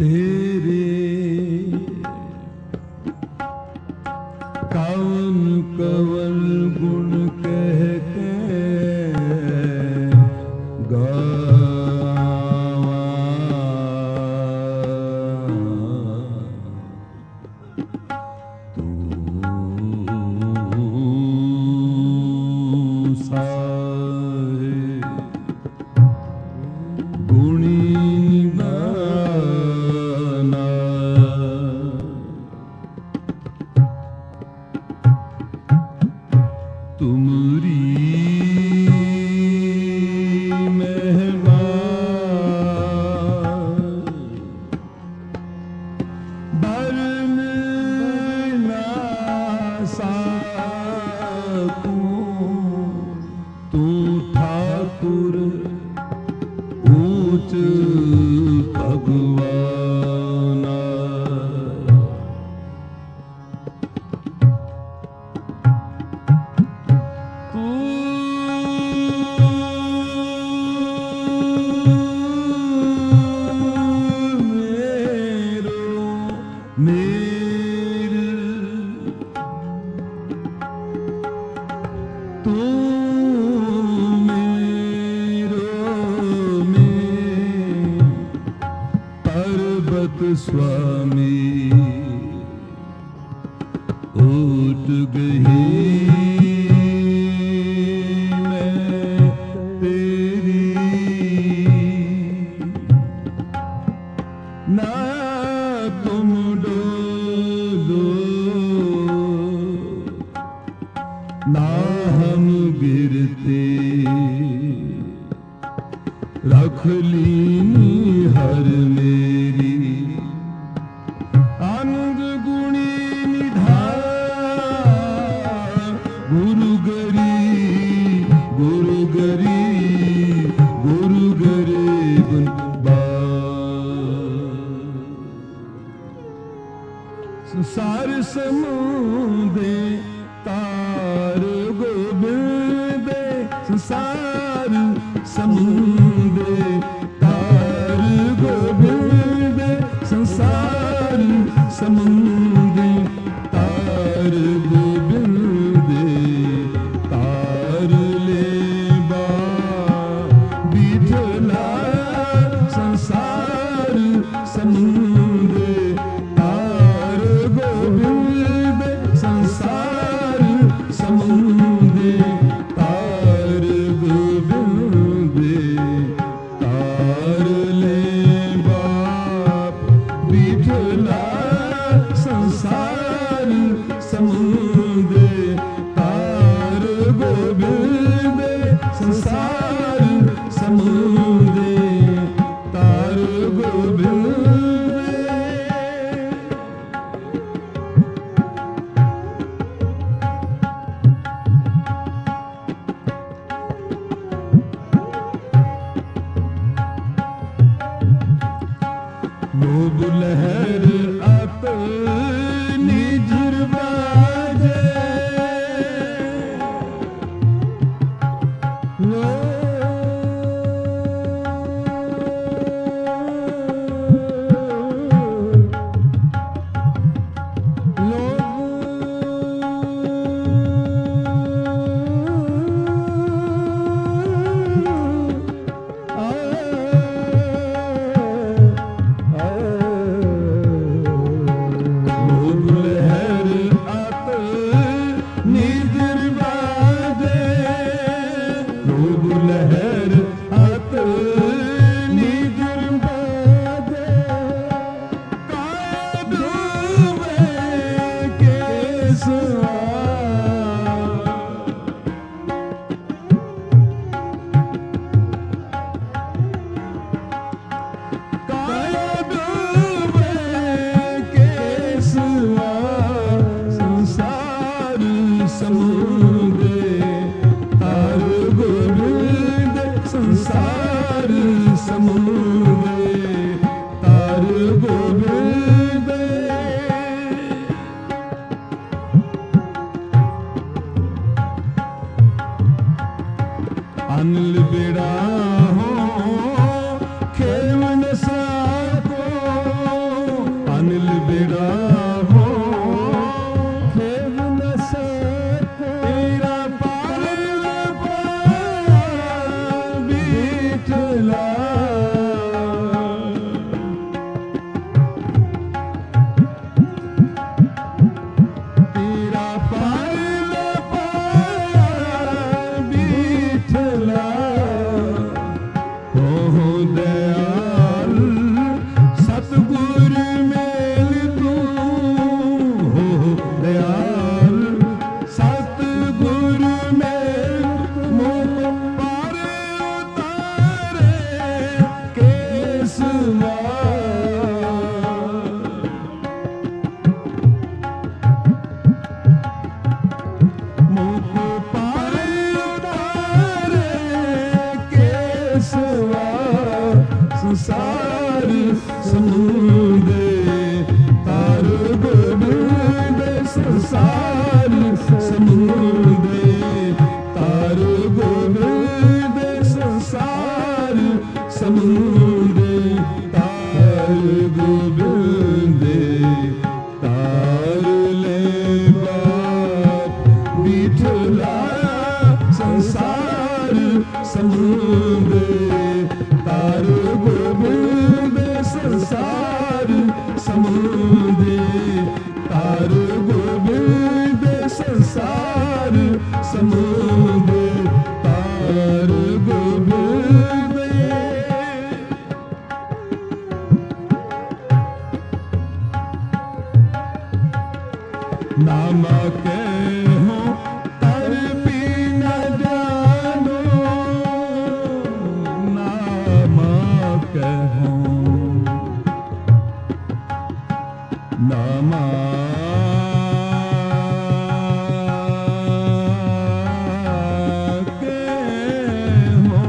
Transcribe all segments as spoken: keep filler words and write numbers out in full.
तेरे कवन कवन गुण कह के गावा तू साहे गुणी गाना तुमरी महिमा बरन ना सकूं तू ठाकुर ऊंच भगवाना तू मेरो मेर तू स्वामी उठ गई मैं तेरी ना तुम डोलो ना हम गिरते रख लीनी हर मेरी आनंद गुणी निधान गुरु गरी गुरु गरी गुरु गरीब संसार समुदे तार गोबिंदे संसार समुदे तार गोबिंदे संसार समुदे तार गोबिंदे तार ले बा बिठला संसार समुदे तार गोबिंदे संसार समुदे तार गोबिंदे तार ले बाप बिठला संसार समुदे तार गोबिंदे संसार समुदे तार गोबिंदे लोभ लहर अपनी जिरबाजे बेड़ा हो खेल न सको सेवा संसार समुद्र तार गोविंद संसार समुद्र तार गोविंद संसार समुद्र तार गोविंद तार ले बाप बिठला संसार समुद्र तार गोविंद संसार समुद्र तार गोविंद संसार समुद्र तार गोविंद नाम के हो तर भी न जानो नाम के हो नाम के हो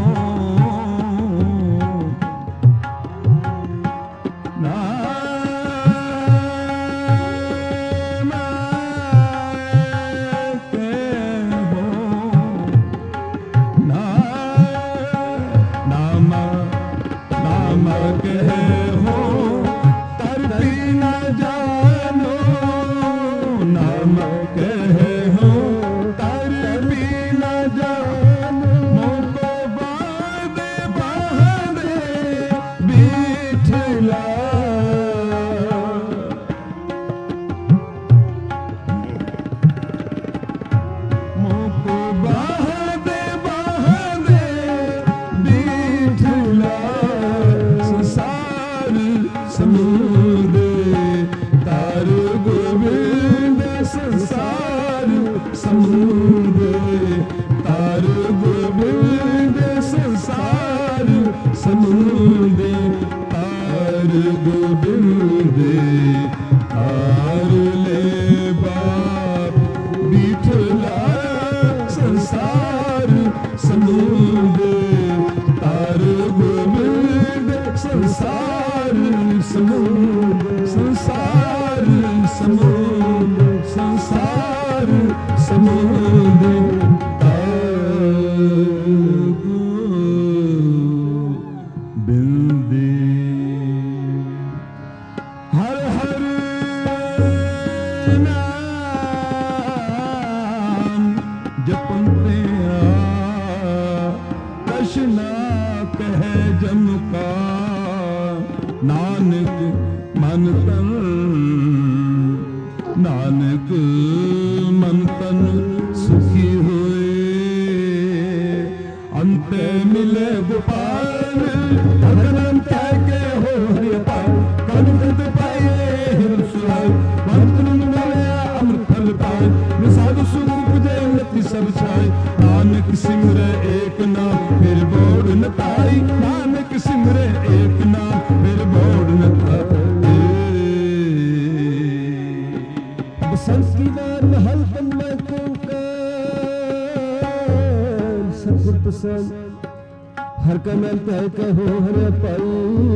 हर कमल तय कहो हरे पाई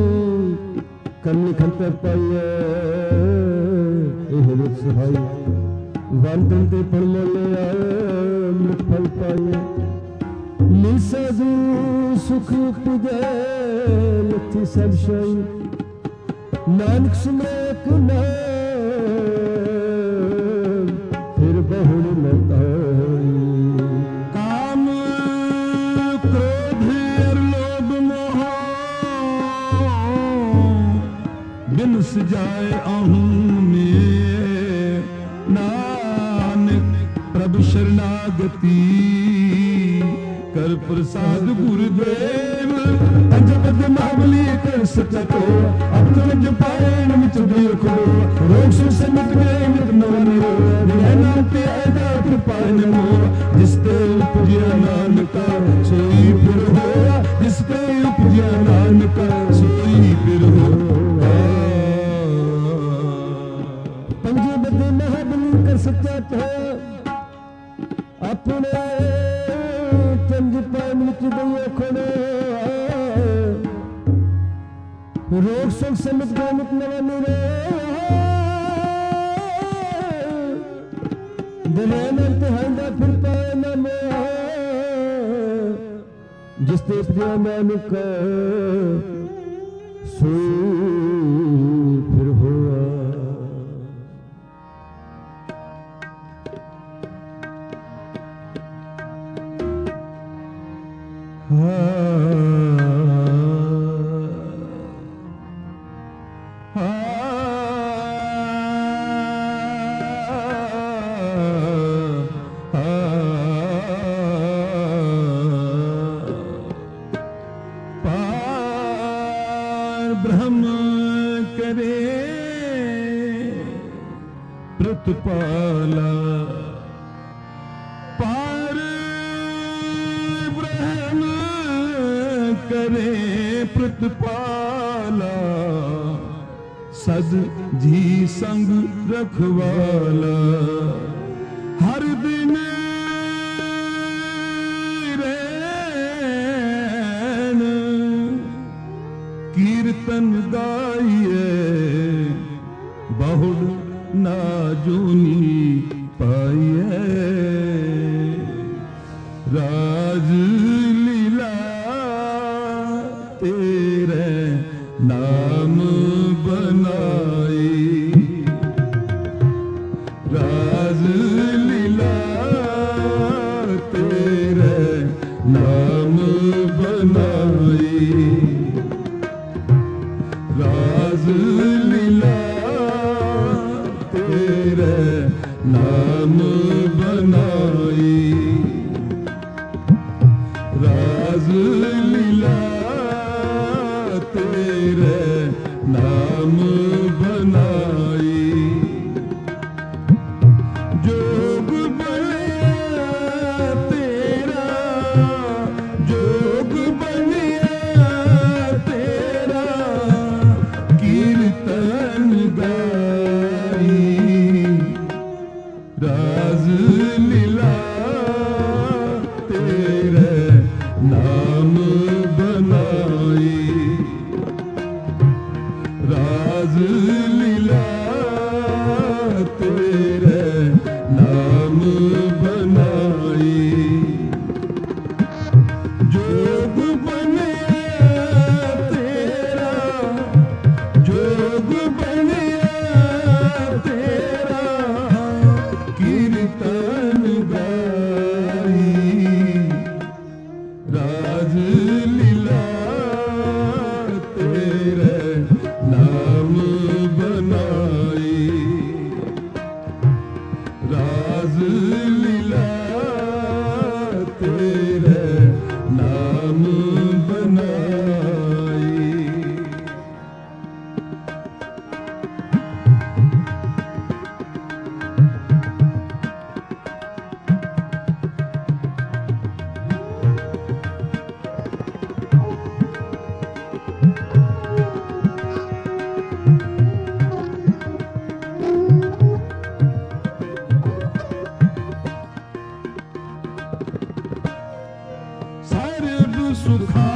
कन्नी खंते पाइए एह रुख सहाई वांतन ते पढ़ मोले आए मुख फल पाइए निसजू सुख पुजे लथी सब शाई नानक सुमरे कुना फिर बहुड़ लता बिनस जाए आहूं में नानक प्रभु शरणागति कर प्रसाद गुरुदेव पंचपद महाबली कर सचा को अब तुम जब पाए नमित देव को रोग सुख से मिट गए मिट नवनिरो नाम पे आएगा कृपा नमो जिसते उपजिया नानक सोई फिर हो जिसते उपजिया नानक सोई फिर हो सच्चा तो अपने पंज पान विच दइए खड़ो रोग सुख समित गोमित नवन रे दिले में तिहांदा फिर पाए न मोह जिसते प्रिय नानक सोई फिर हुआ। ब्रह्म करे प्रतिपाला पार ब्रह्म करे प्रतिपाला सद जी संग रखवाला हर दिन रैन कीर्तन गाइए बहुड़ ना जूनी पाइए राज लीला तेरे नाम बनाई राज लीला तेरे नाम बनाई राज लीला तेरे नाम बनाई राज लीला तेरे नाम बनाई जोग बनिया तेरा जोग बनिया तेरा कीर्तन गाई राज लीला तेरे नाम बनाई राज लीला तेरे नाम बनाई जोग बनिया तेरा जोग बनिया तेरा कीर्तन गाई राज लीला तेरे नाम बनाई राज लीला तेरे नाम बनाई। सर्व सुखा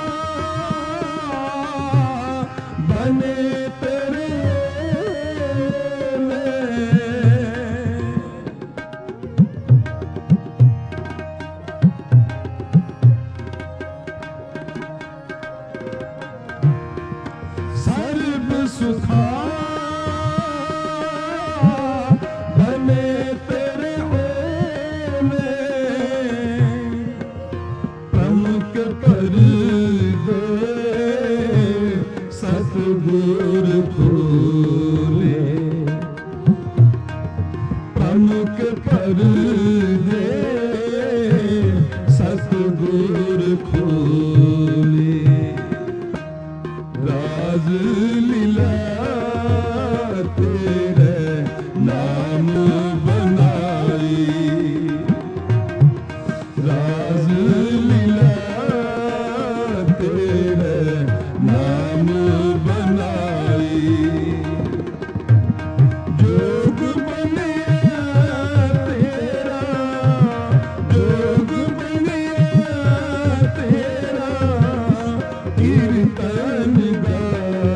बने तेरे में सर्व सुखा बने तेरे में प्रमुख कर दे सतगुर खोले प्रमुख कर दे सतगुर खोले राज लीला तेरे नाम बनाई राज लीला तेरे नाम बनाई जोग बनिया तेरा जोग बनिया तेरा कीर्तन गाई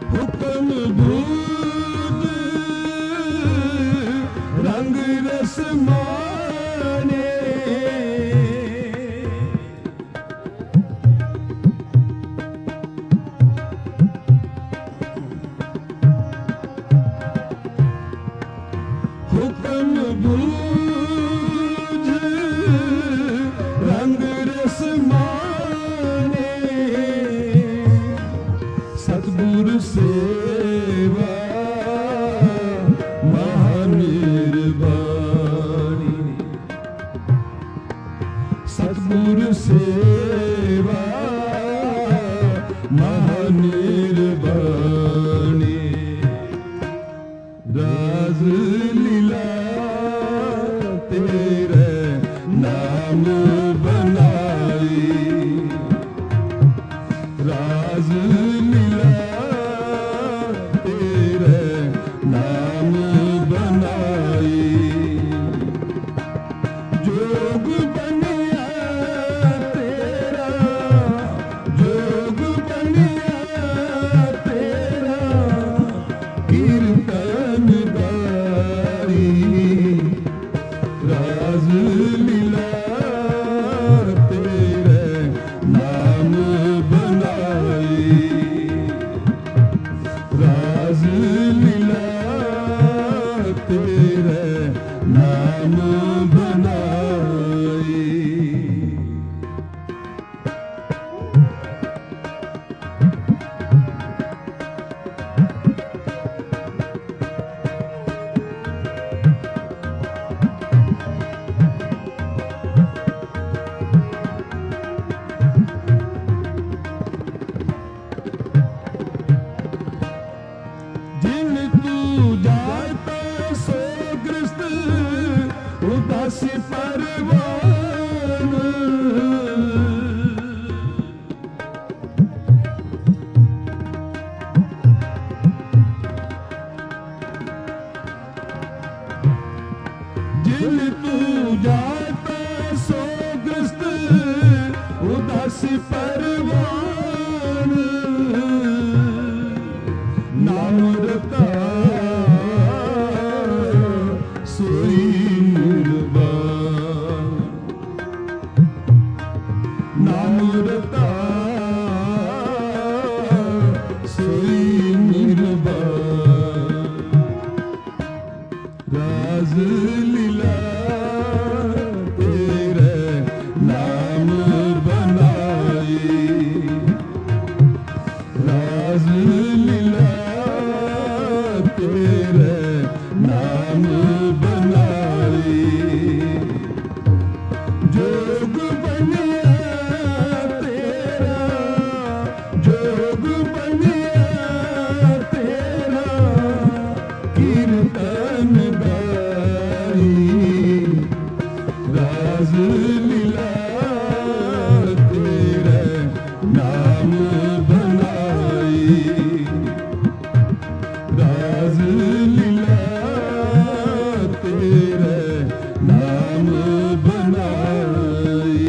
हुक्म बूंद रंग रस माने हुक्म बूझ रंग रस माने सतगुरु सेवा महानिर्वाणी सतगुरु सेवा महानिर्वाणी राज लीला तेरे नाम बनाई राज लीला तेरे नाम बनाई जोग बनिया तेरा जोग बनिया तेरा कीर्तन गाई राज लीला तेरे नाम बनाई राज लीला तेरे नाम बनाई जिन तू जाता सो ग्रस्त उदासी परवान जिन तू जाता सो ग्रस्त उदासी परवान नाम रता सोई निर्वाण नाम रता सोई निर्वाण राज लीला तेरे नाम बनाई राज लीला तेरे नाम बनाई जोग बनिया तेरा जोग बनिया तेरा कीर्तन गाई राज लीला तेरे नाम बनाई राज लीला तेरे नाम बनाई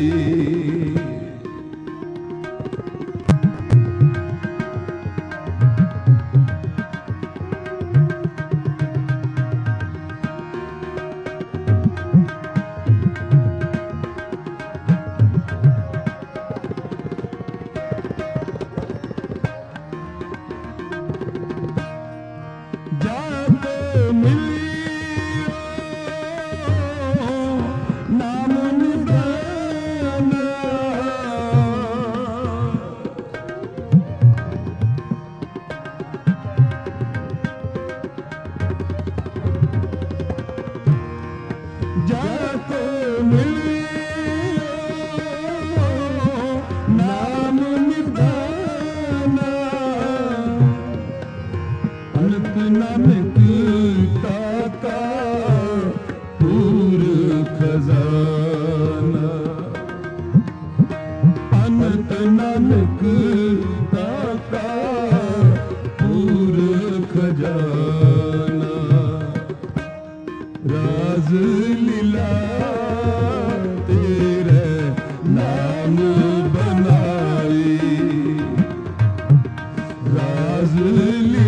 जाको मिलियो नाम निदान जाको मिलियो नाम निदान अनंत नानक ताका पूर खजाना अनंत नानक ताका पूर खजाना राज लीला तेरे नाम बनाई राज लीला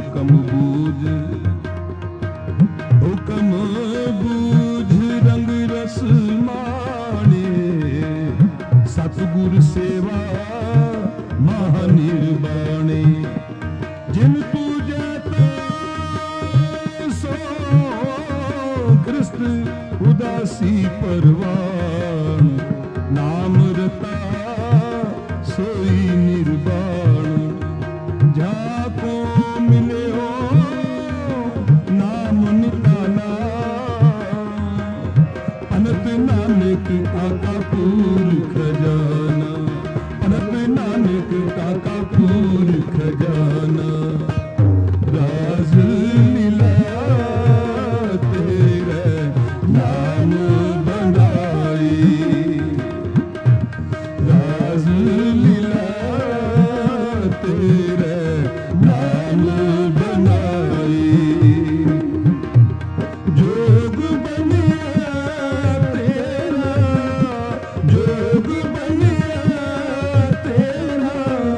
हुक्म बूझ हुक्म बूझ रंग रस माने सतगुर सेवा महानिर्वाणे जिन पूजा सो कृष्ण उदासी परवान नाम रता सोई निर्वाण जाको मिले हो नाम निकाला अनंत नानक काका पूर खजाना अनंत नानक काका पूर खजाना राज लीला तेरे नाम बनाई राज लीला तेरे नाम बनाई जोग बनिया तेरा जोग बनिया तेरा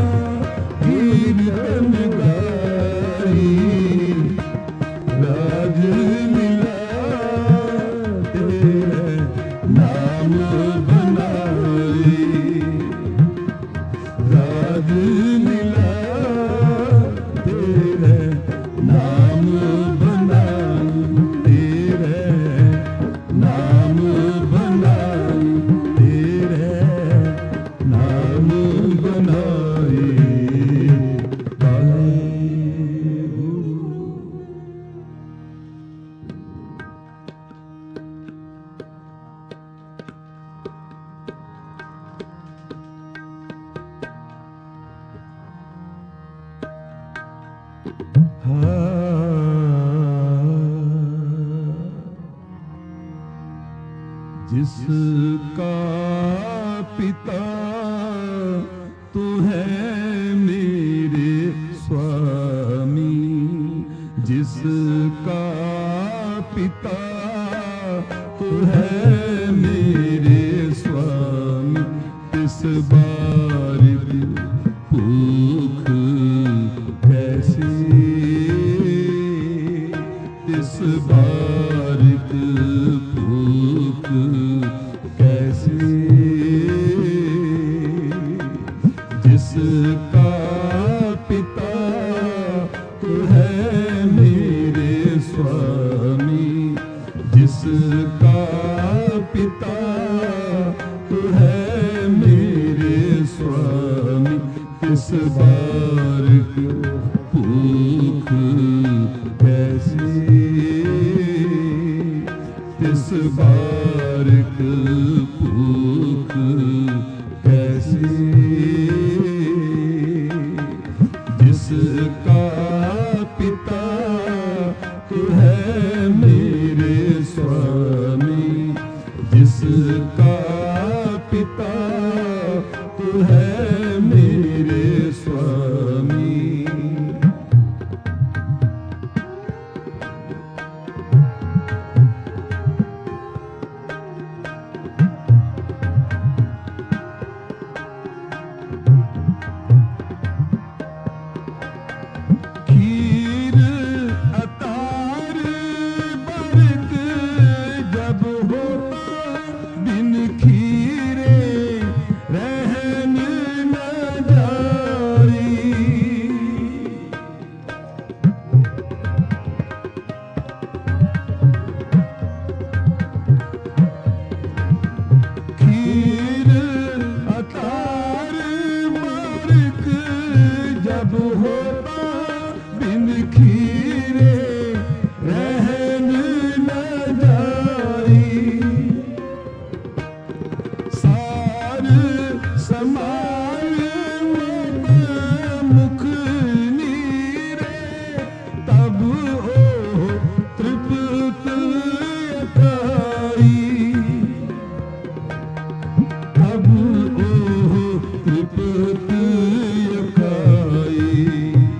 कीर्तन गाई राज लीला तेरे नाम बनाई राज लीला तेरे नाम बनाई तेरे नाम बनाई तेरे नाम बनाई जिसका पिता तू है मेरे स्वामी जिसका पिता तू है मेरे स्वामी इस बार भूख कैसी इस बार भूख कैसी जिसका पिता तू है मेरे स्वामी जिसका पिता तू है मेरे स्वामी इस बार भूख कैसी इस बार भूख कैसी जिसका पिता तू है मेरे स्वामी जिसका पिता तू है मेरे स्वामी खीर अतार बरक जब होता बिन खीरे रहन न जाई खीर अतार बरक जब होता बिन खीरे रहन न जाई सार समान मुख नीरे तब ओ तृप्त अकाई तब ओ तृप्त अकाई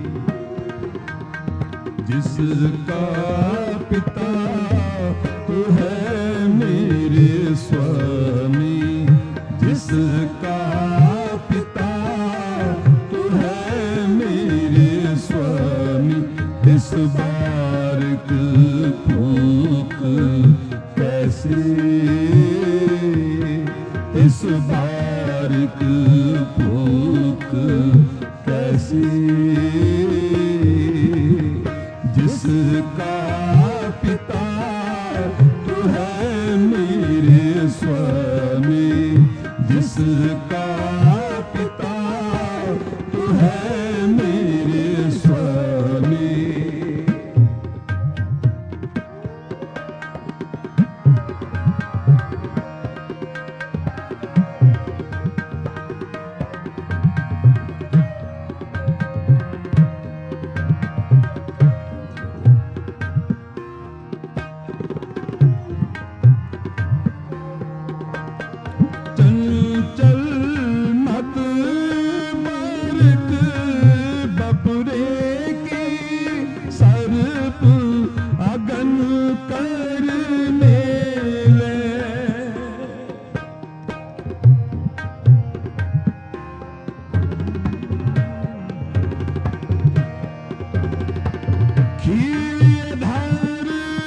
जिसका पिता तू है मेरे स्वामी जिसका पिता तू है मेरे स्वामी इस बारिक फूक कैसी, इस बारिक फूक कैसी, जिसका पिता तू है मेरे स्वामी, जिसका पिता तू है मेरे स्वामी। चंचल मत बारिक बबरे की, सर्प अगन करने ले। खीरधार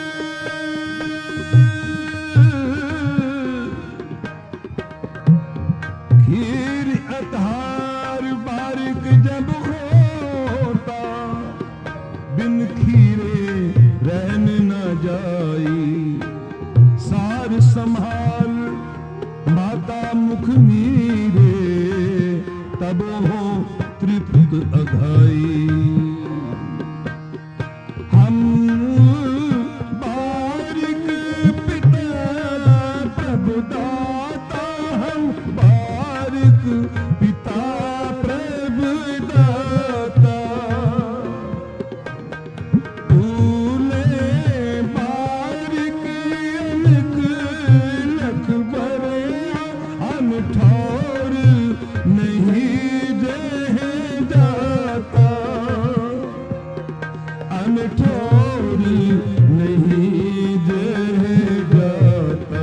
खीर अतहार बारिक जब होता, बिन खीरे रहन न जाई। सार संभाल माता मुख मीरे, तब हो तृप्त अघाई। हम बारिक पिता प्रभु दाता, हम बारिक पिता प्रभु दाता। तूने बारिक अनक लख बरे, हम ठौर नहीं जह जाता, हम ठौर नहीं जह जाता।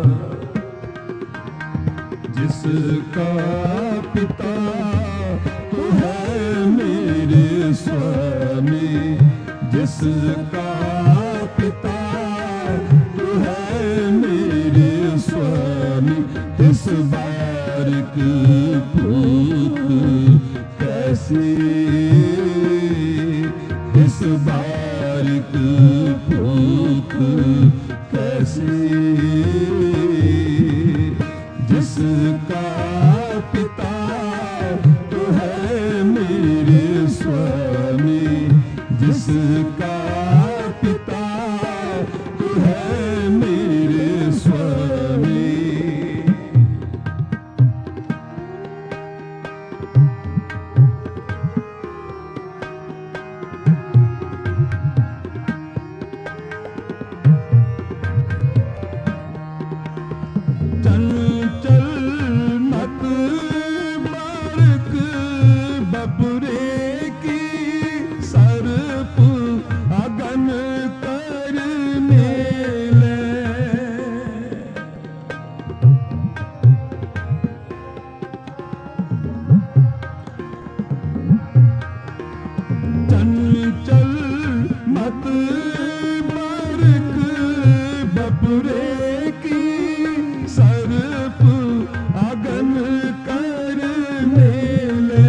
जिसका पिता तू है मेरे स्वामी, जिसका पिता तू है मेरे स्वामी। इस बारिक फूक कैसी, इस बारिक फूक कैसी, जिसका पिता तू है मेरे स्वामी, जिसका पिता तू है मेरे स्वामी। चंचल मत बारिक बबरे की, सर्प अगन करने ले। चंचल मत बारिक बबरे की, सर्प अगन करने ले।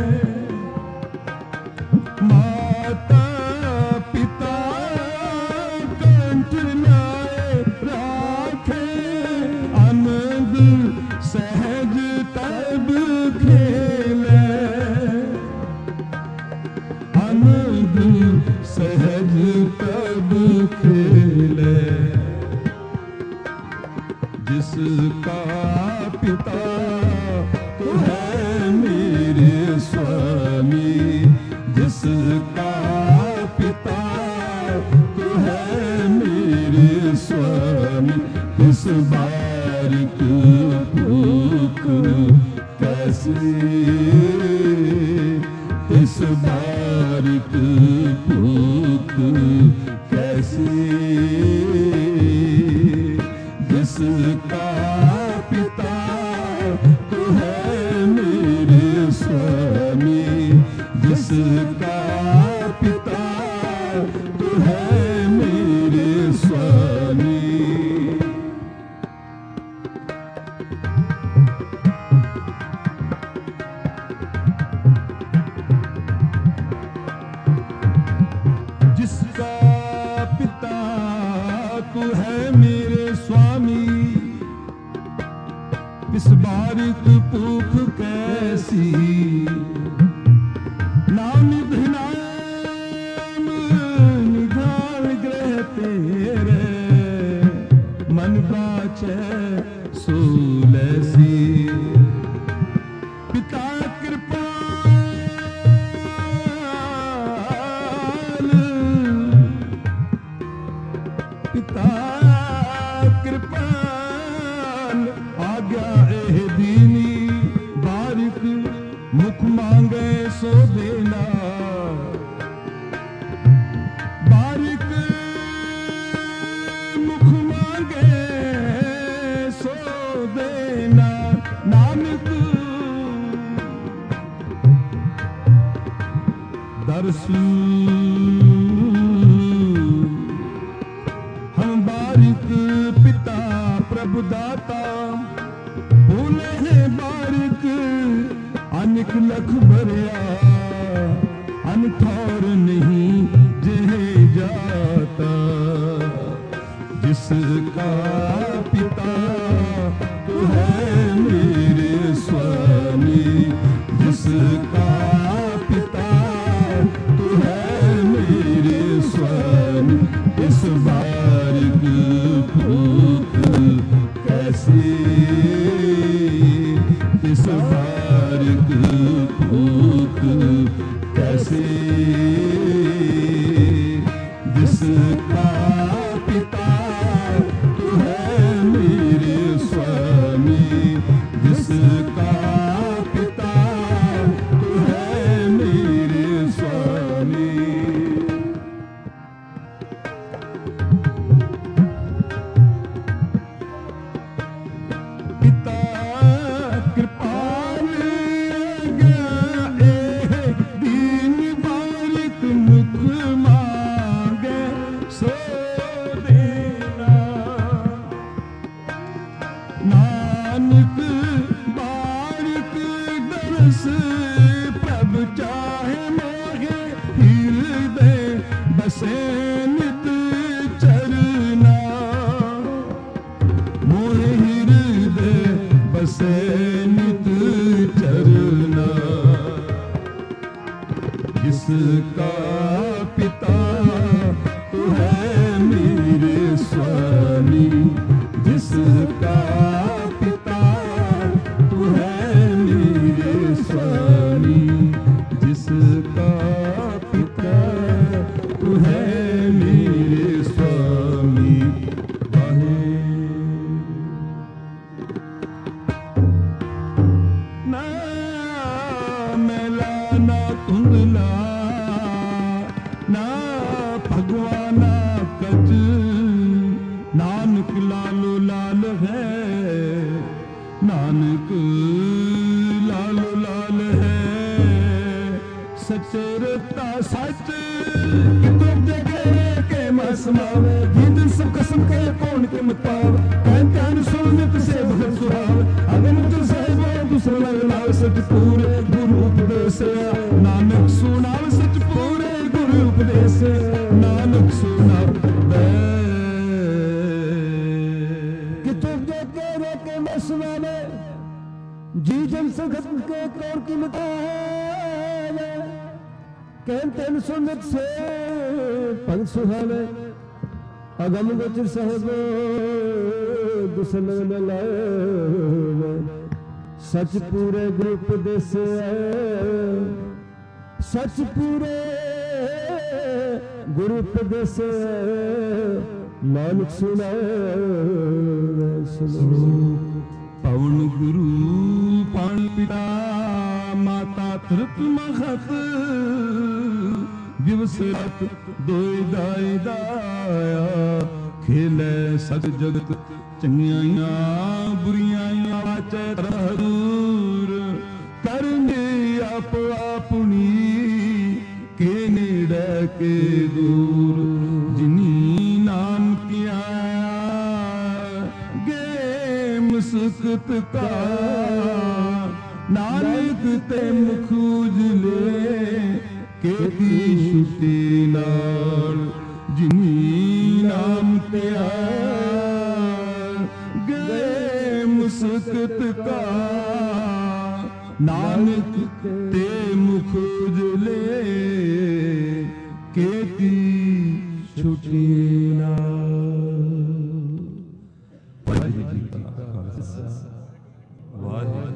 माता पिता कंठ नाय राखे, आनंद सहज तब खेले, आनंद सहज तब खेले। जिसका पिता तू है मेरे स्वामी, जिसका पिता तू है मेरे स्वामी। इस बारिक फूक कैसी, इस बारिक फूक कैसी, जिसका पिता तू है मेरे स्वामी, जिसका पिता जिसका पिता तू है मेरे स्वामी, इस बारिक भूख कैसी नाम नाम निधान ग्रह तेरे मन बाचे सोलैसी। पिता कृपाल पिता कृपाल आज्ञा एह दीनी, बारिक मुख मांगे सो देना, बारिक मुख मांगे सो देना। नानक दरसू हम बारिक पिता प्रभु दाता, भूले हैं बारिक अनिक लख भरिया, अनठौर नहीं जहे जाता। जिसका पिता तू है मेरे स्वामी, जिसका पिता तू है मेरे स्वामी, इस बारिक भूख कैसी, इस बारिक भूख कैसी। जिसका पिता तू है मेरे स्वामी, जिसका पिता तू है मेरे स्वामी। पिता कृपाल आज्ञा दीन, बारिक मुख मांगे सो देना। नानक बारिक दरस प्रभ चाहे मांगे, हृदय बसे नित चरना, मोहे हृदय बसे नित चरना। जिसका पिता तू है मेरे स्वामी, जिसका पिता तू है मेरे स्वामी, जिसका पिता तू है मेरे स्वामी। आहे ना मैला ना धुंधला, ना भगवाना कच, नानक लालो लाल है, नानक लालो लाल है। सचरता सच कितों जगह के मसमावे, जिद सब कसम के कौन के मताव, कहते हैं सुनित से भगत सुहाव। अगन तुम साहिबो दूसरा लगलाव सच पूरे गुरु उपदेश, नानक सुनाव सच पूरे गुरु उपदेश, नानक सुनाव दे। कितों जगह के मसमावे, जी जन सगत के कौन की मताव, कहते हैं सुनित से भगत सुहावे। अगम गोचर साहिब दुसन न लाए, सच पूरे गुरु उपदेश, सच पूरे गुरु उपदेश, नानक सुनाए सुनो। पवन गुरु पाण पिता माता तृत महत, दिवस रात दोई दाई दाया, खेले सत जगत चंगियां बुरियां वाचे तरहूर, करने आप अपनी के नेड़े के दूर। जिनी नाम किया गे मुस्कुत का, नानक ते मुख उजले केती छुट्टी नाल जिनी नाम त्या गए मुस्कत का नानक ते मुख उजले केती छुट्टी नाल। वाहिगुरू जी का खालसा वाहिगुरू